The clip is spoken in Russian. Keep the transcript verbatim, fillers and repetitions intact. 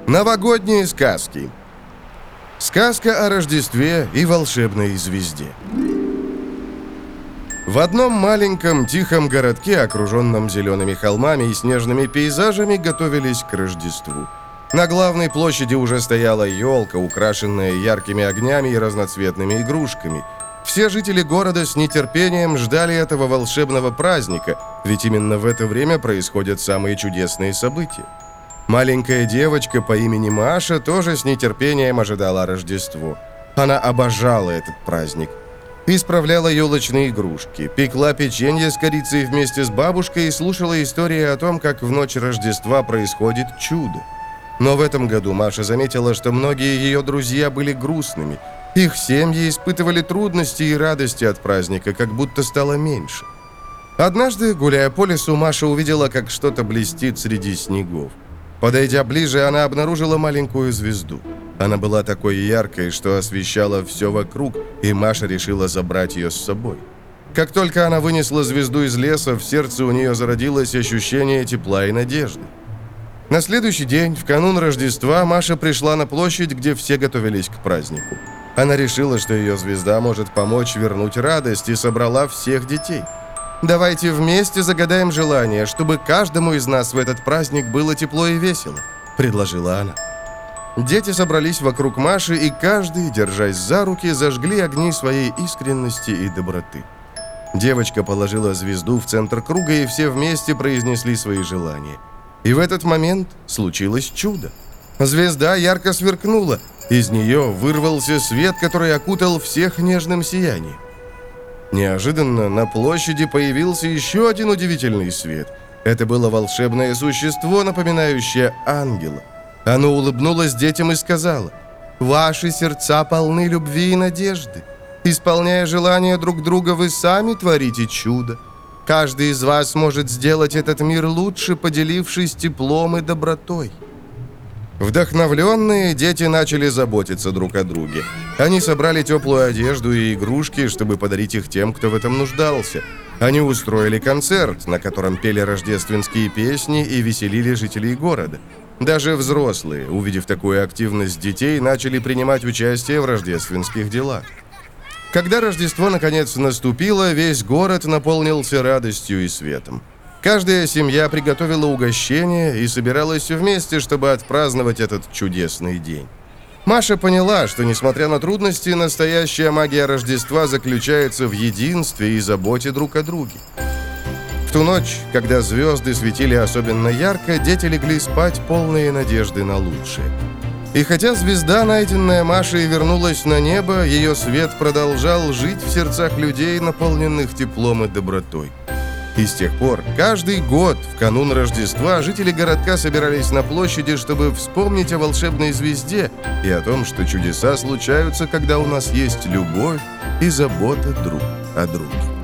Новогодние сказки. Сказка о Рождестве и волшебной звезде. В одном маленьком тихом городке, окруженном зелеными холмами и снежными пейзажами, готовились к Рождеству. На главной площади уже стояла елка, украшенная яркими огнями и разноцветными игрушками. Все жители города с нетерпением ждали этого волшебного праздника, ведь именно в это время происходят самые чудесные события. Маленькая девочка по имени Маша тоже с нетерпением ожидала Рождество. Она обожала этот праздник. Исправляла елочные игрушки, пекла печенье с корицей вместе с бабушкой и слушала истории о том, как в ночь Рождества происходит чудо. Но в этом году Маша заметила, что многие ее друзья были грустными. Их семьи испытывали трудности и радости от праздника, как будто стало меньше. Однажды, гуляя по лесу, Маша увидела, как что-то блестит среди снегов. Подойдя ближе, она обнаружила маленькую звезду. Она была такой яркой, что освещала все вокруг, и Маша решила забрать ее с собой. Как только она вынесла звезду из леса, в сердце у нее зародилось ощущение тепла и надежды. На следующий день, в канун Рождества, Маша пришла на площадь, где все готовились к празднику. Она решила, что ее звезда может помочь вернуть радость, и собрала всех детей. «Давайте вместе загадаем желание, чтобы каждому из нас в этот праздник было тепло и весело», — предложила она. Дети собрались вокруг Маши, и каждый, держась за руки, зажгли огни своей искренности и доброты. Девочка положила звезду в центр круга, и все вместе произнесли свои желания. И в этот момент случилось чудо. Звезда ярко сверкнула, из нее вырвался свет, который окутал всех нежным сиянием. Неожиданно на площади появился еще один удивительный свет. Это было волшебное существо, напоминающее ангела. Оно улыбнулось детям и сказала: «Ваши сердца полны любви и надежды. Исполняя желания друг друга, вы сами творите чудо. Каждый из вас может сделать этот мир лучше, поделившись теплом и добротой». Вдохновленные, дети начали заботиться друг о друге. Они собрали теплую одежду и игрушки, чтобы подарить их тем, кто в этом нуждался. Они устроили концерт, на котором пели рождественские песни и веселили жителей города. Даже взрослые, увидев такую активность детей, начали принимать участие в рождественских делах. Когда Рождество наконец наступило, весь город наполнился радостью и светом. Каждая семья приготовила угощение и собиралась вместе, чтобы отпраздновать этот чудесный день. Маша поняла, что, несмотря на трудности, настоящая магия Рождества заключается в единстве и заботе друг о друге. В ту ночь, когда звезды светили особенно ярко, дети легли спать, полные надежды на лучшее. И хотя звезда, найденная Машей, вернулась на небо, ее свет продолжал жить в сердцах людей, наполненных теплом и добротой. И с тех пор, каждый год, в канун Рождества, жители городка собирались на площади, чтобы вспомнить о волшебной звезде и о том, что чудеса случаются, когда у нас есть любовь и забота друг о друге.